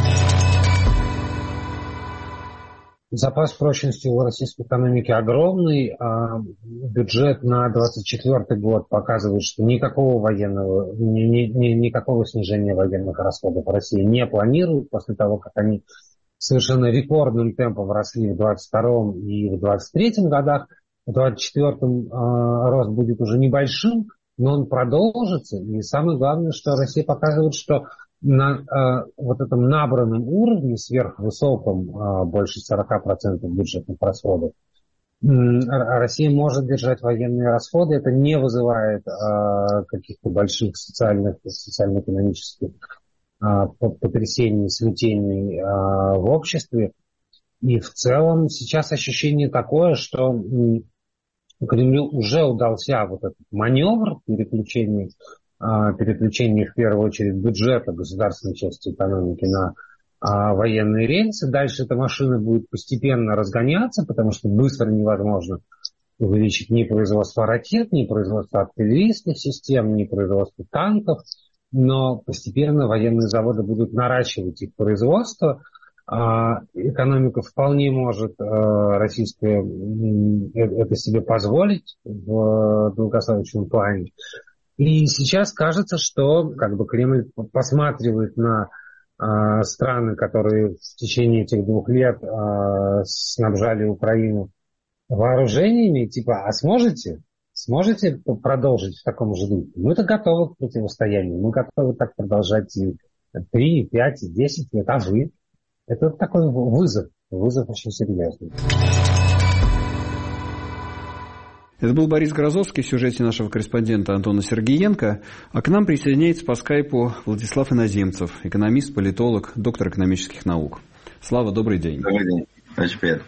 Запас прочности у российской экономики огромный, а бюджет на двадцать четвёртый год показывает, что никакого военного, ни, ни, никакого снижения военных расходов Россия не планирует после того, как они совершенно рекордным темпом росли в двадцать втором и в двадцать третьем годах. В двадцать четвёртом а, рост будет уже небольшим, но он продолжится. И самое главное, что Россия показывает, что на э, вот этом набранном уровне, сверхвысоком, э, больше сорок процентов бюджетных расходов, э, Россия может держать военные расходы. Это не вызывает э, каких-то больших социальных, социально-экономических э, потрясений, смятений э, в обществе. И в целом сейчас ощущение такое, что э, Кремлю уже удался вот этот маневр переключения переключение в первую очередь бюджета государственной части экономики на а, военные рельсы. Дальше эта машина будет постепенно разгоняться, потому что быстро невозможно увеличить ни производство ракет, ни производство артиллерийских систем, ни производство танков. Но постепенно военные заводы будут наращивать их производство. А, экономика вполне может а, российская это себе позволить в долгосрочном плане. И сейчас кажется, что как бы Кремль посматривает на э, страны, которые в течение этих двух лет э, снабжали Украину вооружениями, типа, а сможете? Сможете продолжить в таком же духе? Мы-то готовы к противостоянию, мы готовы так продолжать и три, пять, десять лет, а вы? Это такой вызов, вызов очень серьезный. Это был Борис Грозовский в сюжете нашего корреспондента Антона Сергеенко. А к нам присоединяется по скайпу Владислав Иноземцев, экономист, политолог, доктор экономических наук. Слава, добрый день. Добрый день. Очень приятно.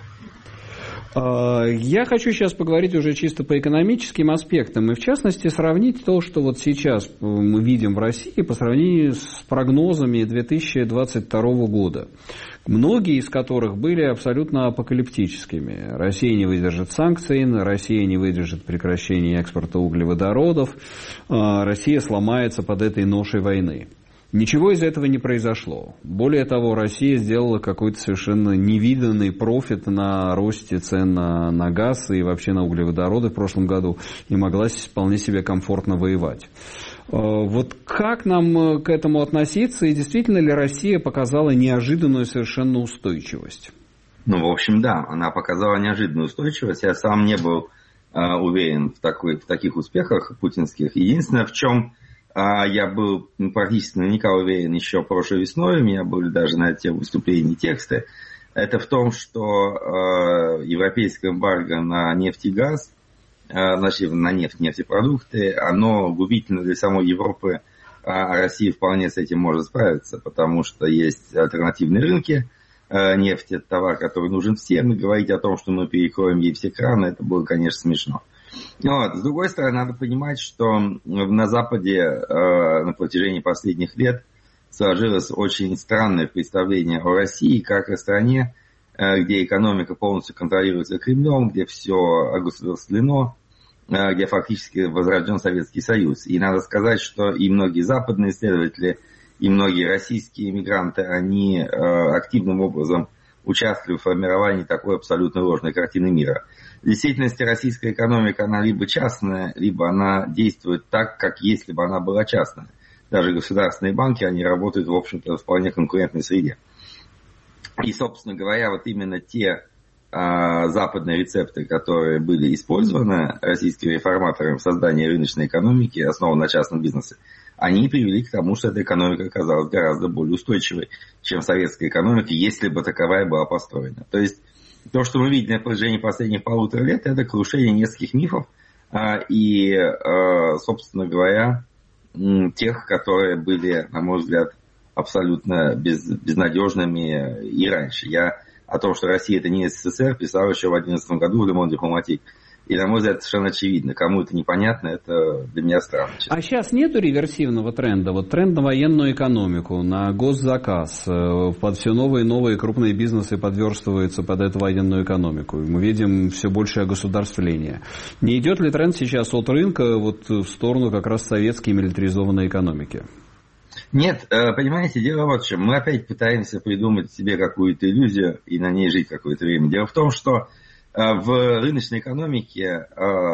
Я хочу сейчас поговорить уже чисто по экономическим аспектам и, в частности, сравнить то, что вот сейчас мы видим в России по сравнению с прогнозами две тысячи двадцать второго года, многие из которых были абсолютно апокалиптическими. Россия не выдержит санкций, Россия не выдержит прекращения экспорта углеводородов, Россия сломается под этой ношей войны. Ничего из этого не произошло. Более того, Россия сделала какой-то совершенно невиданный профит на росте цен на, на газ и вообще на углеводороды в прошлом году и могла вполне себе комфортно воевать. Вот как нам к этому относиться и действительно ли Россия показала неожиданную совершенно устойчивость? Ну, в общем, да, она показала неожиданную устойчивость. Я сам не был э, уверен в, такой, в таких успехах путинских. Единственное, в чем я был практически наверняка уверен еще прошлой весной, у меня были даже на эту тему выступления и тексты, это в том, что э, европейское эмбарго на нефть и газ, э, значит, на нефть, нефтепродукты, оно губительно для самой Европы а Россия вполне с этим может справиться, потому что есть альтернативные рынки. Нефть – это товар, который нужен всем, и говорить о том, что мы перекроем ей все краны, это было, конечно, смешно. Вот. С другой стороны, надо понимать, что на Западе на протяжении последних лет сложилось очень странное представление о России как о стране, где экономика полностью контролируется Кремлем, где все огосударствлено, где фактически возрожден Советский Союз. И надо сказать, что и многие западные исследователи, и многие российские иммигранты, они э, активным образом участвовали в формировании такой абсолютно ложной картины мира. В действительности российская экономика, она либо частная, либо она действует так, как если бы она была частная. Даже государственные банки, они работают, в общем-то, в вполне конкурентной среде. И, собственно говоря, вот именно те э, западные рецепты, которые были использованы российскими реформаторами в создании рыночной экономики, основанной на частном бизнесе, они привели к тому, что эта экономика оказалась гораздо более устойчивой, чем советская экономика, если бы таковая была построена. То есть, то, что мы видим на протяжении последних полутора лет, это крушение нескольких мифов а, и, а, собственно говоря, тех, которые были, на мой взгляд, абсолютно без, безнадежными и раньше. Я о том, что Россия это не СССР, писал еще в две тысячи одиннадцатом году в Le Monde Diplomatique. И, на мой взгляд, совершенно очевидно. Кому это непонятно, это для меня странно. А сейчас нету реверсивного тренда? Вот тренд на военную экономику, на госзаказ. Под все новые и новые крупные бизнесы подверстываются под эту военную экономику. Мы видим все большее государствление. Не идет ли тренд сейчас от рынка вот в сторону как раз советской милитаризованной экономики? Нет, понимаете, дело вот в чем. Мы опять пытаемся придумать себе какую-то иллюзию и на ней жить какое-то время. Дело в том, что в рыночной экономике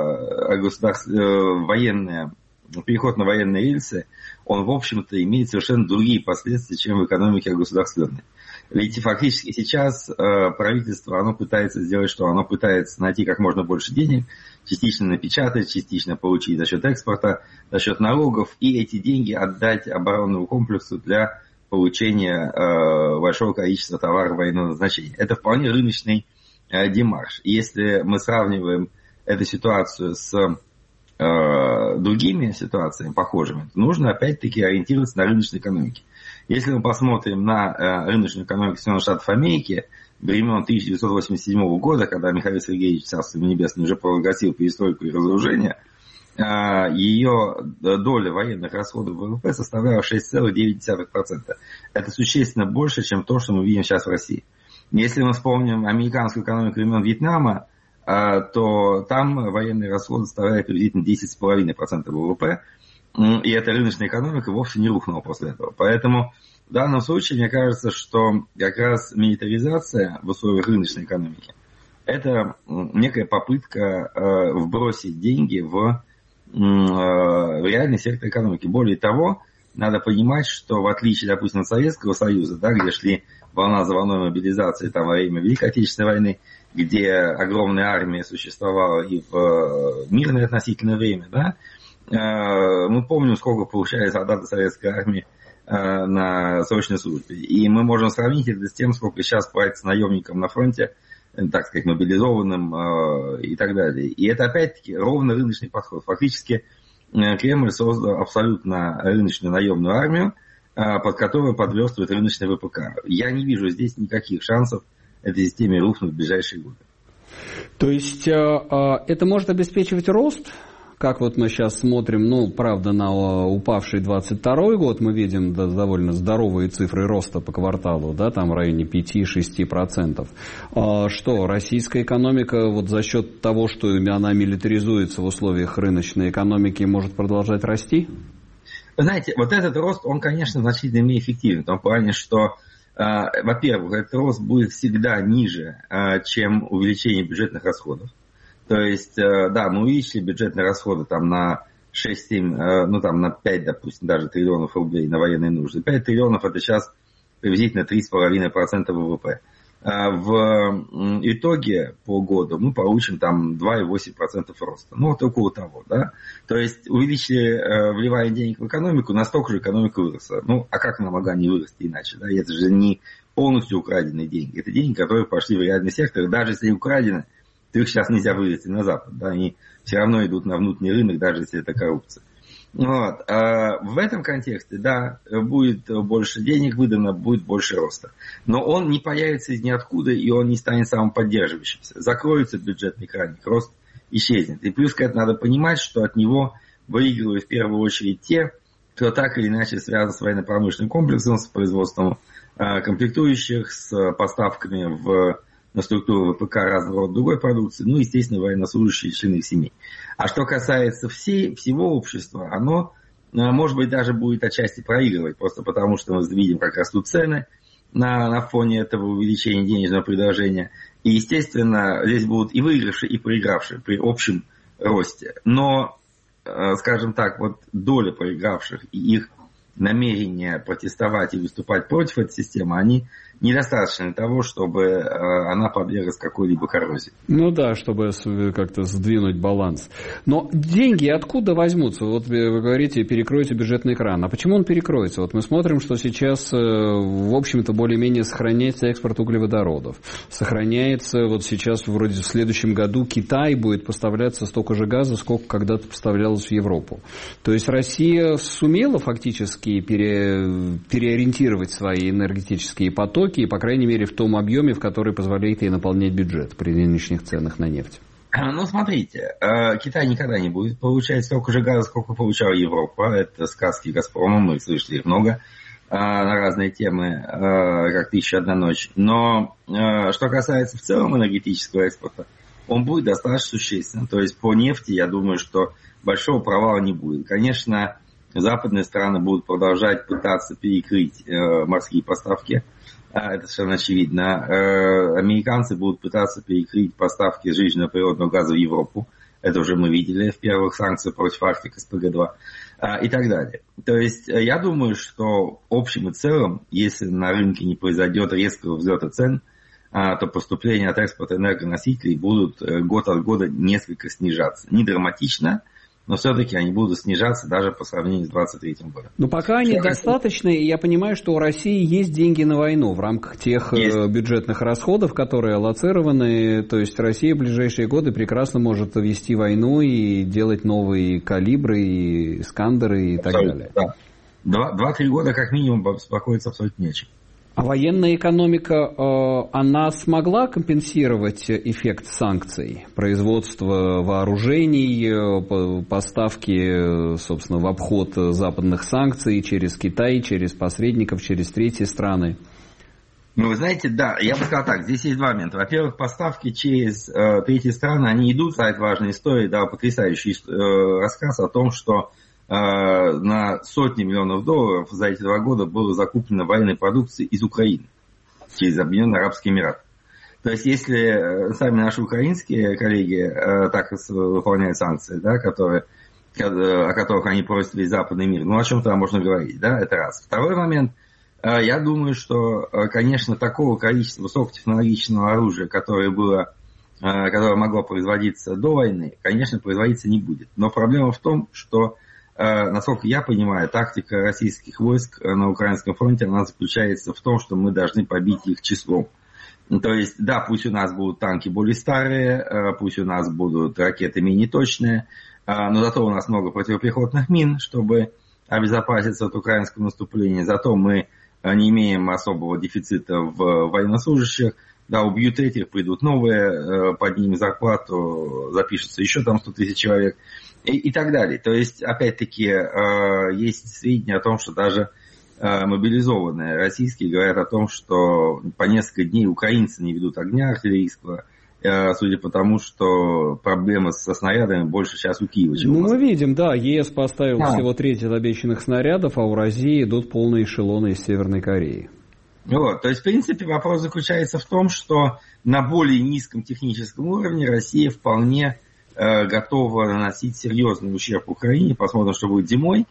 военные, переход на военные рельсы, он, в общем-то, имеет совершенно другие последствия, чем в экономике государственной. Ведь фактически сейчас правительство, оно пытается сделать что? Оно пытается найти как можно больше денег, частично напечатать, частично получить за счет экспорта, за счет налогов, и эти деньги отдать оборонному комплексу для получения большого количества товаров военного назначения. Это вполне рыночный демарш. Если мы сравниваем эту ситуацию с э, другими ситуациями похожими, то нужно опять-таки ориентироваться на рыночной экономике. Если мы посмотрим на э, рыночную экономику Соединенных Штатов Америки времен тысяча девятьсот восемьдесят седьмого года, когда Михаил Сергеевич, царство ему небесное, уже провозгласил перестройку и разоружение, э, ее доля военных расходов в ВВП составляла шесть целых девять десятых процента. Это существенно больше, чем то, что мы видим сейчас в России. Если мы вспомним американскую экономику времен Вьетнама, то там военные расходы составляют приблизительно десять целых пять десятых процента ВВП, и эта рыночная экономика вовсе не рухнула после этого. Поэтому в данном случае мне кажется, что как раз милитаризация в условиях рыночной экономики – это некая попытка вбросить деньги в реальный сектор экономики. Более того, надо понимать, что в отличие, допустим, от Советского Союза, да, где шли волна за волной мобилизации там, во время Великой Отечественной войны, где огромная армия существовала и в мирное относительное время, да, мы помним, сколько получали солдаты советской армии на срочной службе. И мы можем сравнить это с тем, сколько сейчас платится наемникам на фронте, так сказать, мобилизованным и так далее. И это опять-таки ровно рыночный подход. Фактически Кремль создал абсолютно рыночную наемную армию, под которую подверстывает рыночный ВПК. Я не вижу здесь никаких шансов этой системе рухнуть в ближайшие годы. То есть это может обеспечивать рост? Как вот мы сейчас смотрим, ну, правда, на упавший двадцать второй год, мы видим довольно здоровые цифры роста по кварталу, да, там в районе пять-шесть процентов. А что, российская экономика вот за счет того, что она милитаризуется в условиях рыночной экономики, может продолжать расти? Вы знаете, вот этот рост, он, конечно, значительно менее эффективен, в том плане, что, э, во-первых, этот рост будет всегда ниже, э, чем увеличение бюджетных расходов. То есть, э, да, мы увеличили бюджетные расходы там на шесть-семь, э, ну там на пять, допустим, даже триллионов рублей на военные нужды. пять триллионов это сейчас приблизительно три целых пять десятых процента ВВП. В итоге по году мы получим там два целых восемь десятых процента роста. Ну, вот около того, да. То есть увеличили э, вливание денег в экономику, настолько же экономика выросла. Ну, а как она могла не вырасти иначе, да? Это же не полностью украденные деньги. Это деньги, которые пошли в реальный сектор. Даже если украдены, то их сейчас нельзя вывести на Запад, да. Они все равно идут на внутренний рынок, даже если это коррупция. Вот. В этом контексте, да, будет больше денег выдано, будет больше роста. Но он не появится из ниоткуда, и он не станет самым поддерживающимся. Закроется бюджетный краник, рост исчезнет. И плюс к этому надо понимать, что от него выигрывают в первую очередь те, кто так или иначе связан с военно-промышленным комплексом, с производством комплектующих, с поставками в на структуру ВПК разного рода другой продукции, ну, естественно, военнослужащие и члены их семей. А что касается всей, всего общества, оно, может быть, даже будет отчасти проигрывать, просто потому что мы видим, как растут цены на, на фоне этого увеличения денежного предложения. И, естественно, здесь будут и выигравшие, и проигравшие при общем росте. Но, скажем так, вот доля проигравших и их намерение протестовать и выступать против этой системы, они недостаточно для того, чтобы она подверглась какой-либо коррозии. Ну да, чтобы как-то сдвинуть баланс. Но деньги откуда возьмутся? Вот вы говорите, перекроете бюджетный кран. А почему он перекроется? Вот мы смотрим, что сейчас, в общем-то, более-менее сохраняется экспорт углеводородов. Сохраняется, вот сейчас вроде в следующем году Китай будет поставляться столько же газа, сколько когда-то поставлялось в Европу. То есть Россия сумела фактически пере, переориентировать свои энергетические потоки, и, по крайней мере, в том объеме, в который позволяет ей наполнять бюджет при нынешних ценах на нефть. Ну, смотрите, Китай никогда не будет получать столько же газа, сколько получала Европа. Это сказки Газпрома, мы слышали их много на разные темы, как «Тысяча и одна ночь». Но что касается в целом энергетического экспорта, он будет достаточно существенным. То есть по нефти, я думаю, что большого провала не будет. Конечно, западные страны будут продолжать пытаться перекрыть морские поставки. Это совершенно очевидно. Американцы будут пытаться перекрыть поставки сжиженного природного газа в Европу. Это уже мы видели в первых санкциях против Арктики эс пэ гэ два. И так далее. То есть я думаю, что в общем и целом, если на рынке не произойдет резкого взлета цен, то поступления от экспорта энергоносителей будут год от года несколько снижаться. Не драматично, но все-таки они будут снижаться даже по сравнению с двадцать третьим годом. Но пока они достаточны, и я понимаю, что у России есть деньги на войну в рамках тех есть. бюджетных расходов, которые аллоцированы. То есть Россия в ближайшие годы прекрасно может вести войну и делать новые калибры, и Искандеры и так абсолютно, далее. Да. Два-три года как минимум беспокоиться абсолютно нечем. А военная экономика, она смогла компенсировать эффект санкций? Производство вооружений, поставки, собственно, в обход западных санкций через Китай, через посредников, через третьи страны? Ну, вы знаете, да, я бы сказал так, здесь есть два момента. Во-первых, поставки через э, третьи страны, они идут, а это важная история, да, потрясающий э, рассказ о том, что на сотни миллионов долларов за эти два года было закуплено военной продукции из Украины через Объединенные Арабские Эмираты. То есть, если сами наши украинские коллеги так выполняют санкции, да, которые, о которых они просят весь западный мир, ну, о чем там можно говорить, да, это раз. Второй момент, я думаю, что, конечно, такого количества высокотехнологичного оружия, которое было, которое могло производиться до войны, конечно, производиться не будет. Но проблема в том, что насколько я понимаю, тактика российских войск на украинском фронте, она заключается в том, что мы должны побить их числом. То есть, да, пусть у нас будут танки более старые, пусть у нас будут ракеты менее точные, но зато у нас много противопехотных мин, чтобы обезопаситься от украинского наступления. Зато мы не имеем особого дефицита в военнослужащих. Да, убьют этих, придут новые, поднимем зарплату, запишется еще там сто тысяч человек. И, и так далее. То есть, опять-таки, э, есть сведения о том, что даже э, мобилизованные российские говорят о том, что по несколько дней украинцы не ведут огня артиллерийского, э, судя по тому, что проблемы со снарядами больше сейчас у Киева. Ну, мы видим, да, ЕС поставил а. всего треть от обещанных снарядов, а у России идут полные эшелоны из Северной Кореи. Вот, то есть, в принципе, вопрос заключается в том, что на более низком техническом уровне Россия вполне готова наносить серьезный ущерб Украине. Посмотрим, что будет зимой.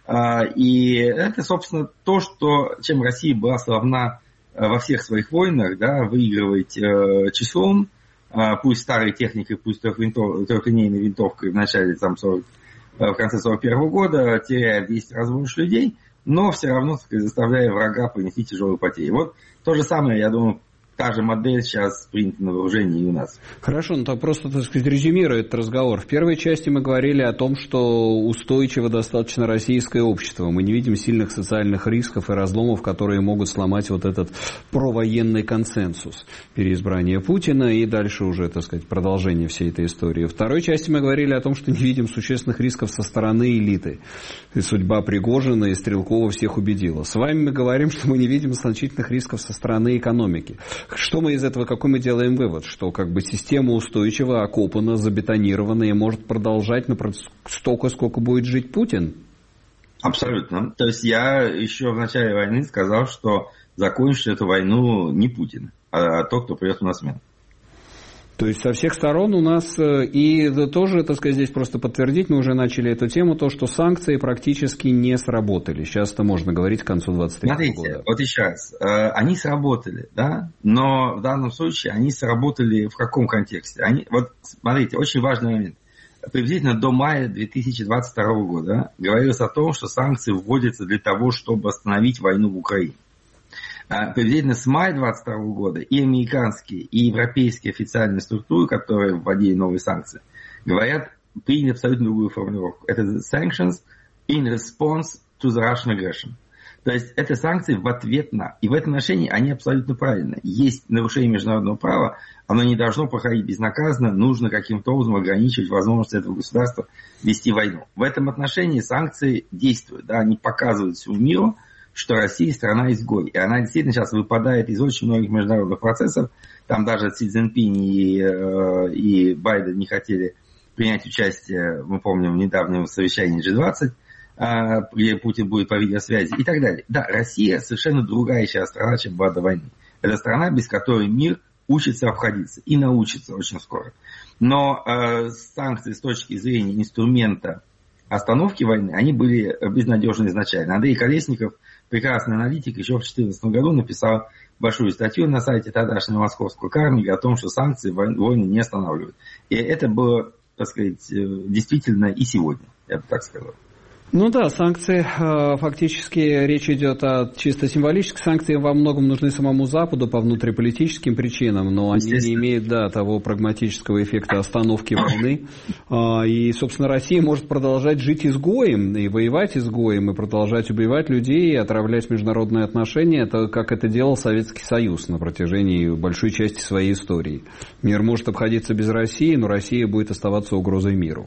И это, собственно, то, что, чем Россия была славна во всех своих войнах, да, выигрывать числом, пусть старой техникой, пусть трехлинейной винтовкой в начале, там, сорок, в конце сорок первого года, теряя в десять раз больше людей, но все равно, так сказать, заставляя врага понести тяжелые потери. Вот то же самое, я думаю, та же модель сейчас принята на вооружении и у нас. Хорошо, ну так просто, так сказать, резюмируя этот разговор. В первой части мы говорили о том, что устойчиво достаточно российское общество. Мы не видим сильных социальных рисков и разломов, которые могут сломать вот этот провоенный консенсус. Переизбрание Путина и дальше уже, так сказать, продолжение всей этой истории. В второй части мы говорили о том, что не видим существенных рисков со стороны элиты. И судьба Пригожина и Стрелкова всех убедила. С вами мы говорим, что мы не видим значительных рисков со стороны экономики. Что мы из этого, какой мы делаем вывод? Что как бы система устойчиво окопана, забетонирована и может продолжать на столько, сколько будет жить Путин? Абсолютно. То есть я еще в начале войны сказал, что закончит эту войну не Путин, а тот, кто придет на смену. То есть со всех сторон у нас, и тоже, так сказать, здесь просто подтвердить, мы уже начали эту тему, то, что санкции практически не сработали. Сейчас это можно говорить к концу двадцать третьего года. Смотрите, вот еще раз, они сработали, да, но в данном случае они сработали в каком контексте? Они, вот смотрите, очень важный момент. Приблизительно до мая две тысячи двадцать второго года говорилось о том, что санкции вводятся для того, чтобы остановить войну в Украине. Приблизительно с мая две тысячи двадцать второго года и американские, и европейские официальные структуры, которые вводили новые санкции, говорят, приняли абсолютно другую формулировку. Это sanctions in response to the Russian aggression. То есть это санкции в ответ на. И в этом отношении они абсолютно правильны. Есть нарушение международного права, оно не должно проходить безнаказанно, нужно каким-то образом ограничивать возможность этого государства вести войну. В этом отношении санкции действуют, да, они показывают всему миру, что Россия страна-изгой. И она действительно сейчас выпадает из очень многих международных процессов. Там даже Си Цзиньпинь и, э, и Байден не хотели принять участие, мы помним, в недавнем совещании джи двадцать, э, где Путин будет по видеосвязи и так далее. Да, Россия совершенно другая сейчас страна, чем была до войны. Это страна, без которой мир учится обходиться и научится очень скоро. Но э, санкции с точки зрения инструмента остановки войны, они были безнадежны изначально. Андрей Колесников, прекрасный аналитик, еще в две тысячи четырнадцатом году написал большую статью на сайте тогдашнего московского Карнеги о том, что санкции войны не останавливают. И это было, так сказать, действительно и сегодня, я бы так сказал. Ну да, санкции, фактически речь идет о чисто символических санкциях, во многом нужны самому Западу по внутриполитическим причинам, но они не имеют, да, того прагматического эффекта остановки войны. И, собственно, Россия может продолжать жить изгоем, и воевать изгоем, и продолжать убивать людей, и отравлять международные отношения, это как это делал Советский Союз на протяжении большой части своей истории. Мир может обходиться без России, но Россия будет оставаться угрозой миру.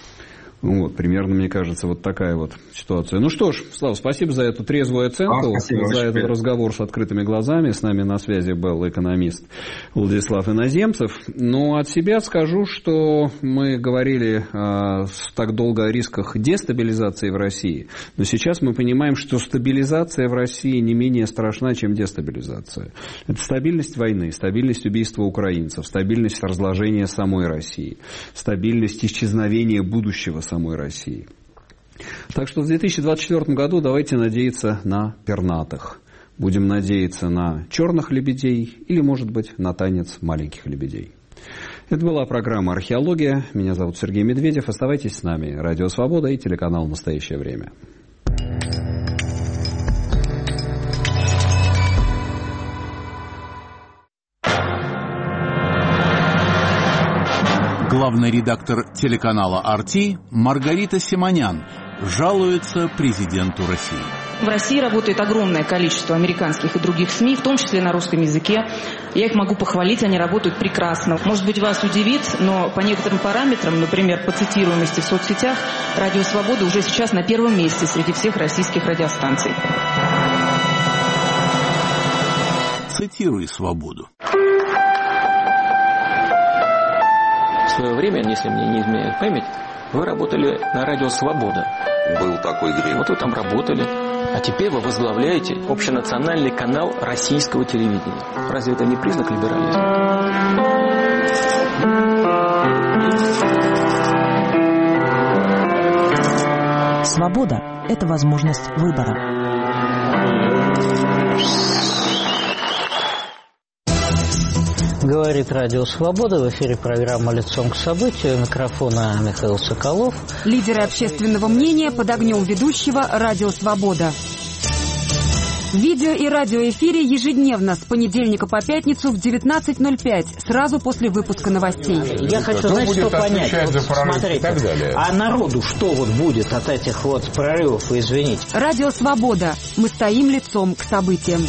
Вот, примерно, мне кажется, вот такая вот ситуация. Ну что ж, Слава, спасибо за эту трезвую оценку, а, спасибо, за этот разговор с открытыми глазами. С нами на связи был экономист Владислав Иноземцев. Но от себя скажу, что мы говорили а, так долго о рисках дестабилизации в России, но сейчас мы понимаем, что стабилизация в России не менее страшна, чем дестабилизация. Это стабильность войны, стабильность убийства украинцев, стабильность разложения самой России, стабильность исчезновения будущего самой России. Так что в две тысячи двадцать четвёртом году давайте надеяться на пернатых. Будем надеяться на черных лебедей или, может быть, на танец маленьких лебедей. Это была программа «Археология». Меня зовут Сергей Медведев. Оставайтесь с нами. Радио «Свобода» и телеканал «Настоящее время». Главный редактор телеканала ар ти Маргарита Симонян жалуется президенту России. В России работает огромное количество американских и других СМИ, в том числе на русском языке. Я их могу похвалить, они работают прекрасно. Может быть, вас удивит, но по некоторым параметрам, например, по цитируемости в соцсетях, «Радио Свобода» уже сейчас на первом месте среди всех российских радиостанций. Цитируй «Свободу». В свое время, если мне не изменяет память, вы работали на радио «Свобода». Был такой грех. Вот вы там работали. А теперь вы возглавляете общенациональный канал российского телевидения. Разве это не признак либерализма? Свобода – это возможность выбора. Говорит Радио Свобода. В эфире программа «Лицом к событию». У микрофона Михаил Соколов. Лидеры общественного мнения под огнем ведущего Радио Свобода. В видео и радиоэфире ежедневно с понедельника по пятницу в девятнадцать ноль пять, сразу после выпуска новостей. Я хочу, знаете, что понять. Вот, смотрите, и так далее. А народу что вот будет от этих вот прорывов, извините? Радио «Свобода». Мы стоим лицом к событиям.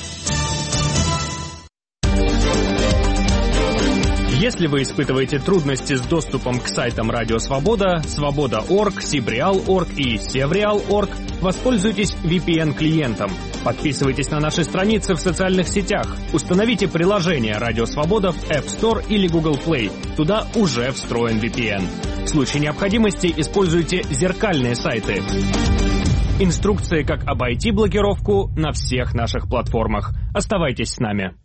Если вы испытываете трудности с доступом к сайтам Радио Свобода, Свобода точка орг, Сибреал точка орг и Севреал точка орг, воспользуйтесь ви пи эн-клиентом. Подписывайтесь на наши страницы в социальных сетях. Установите приложение Радио Свобода в App Store или Google Play. Туда уже встроен ви пи эн. В случае необходимости используйте зеркальные сайты. Инструкции, как обойти блокировку, на всех наших платформах. Оставайтесь с нами.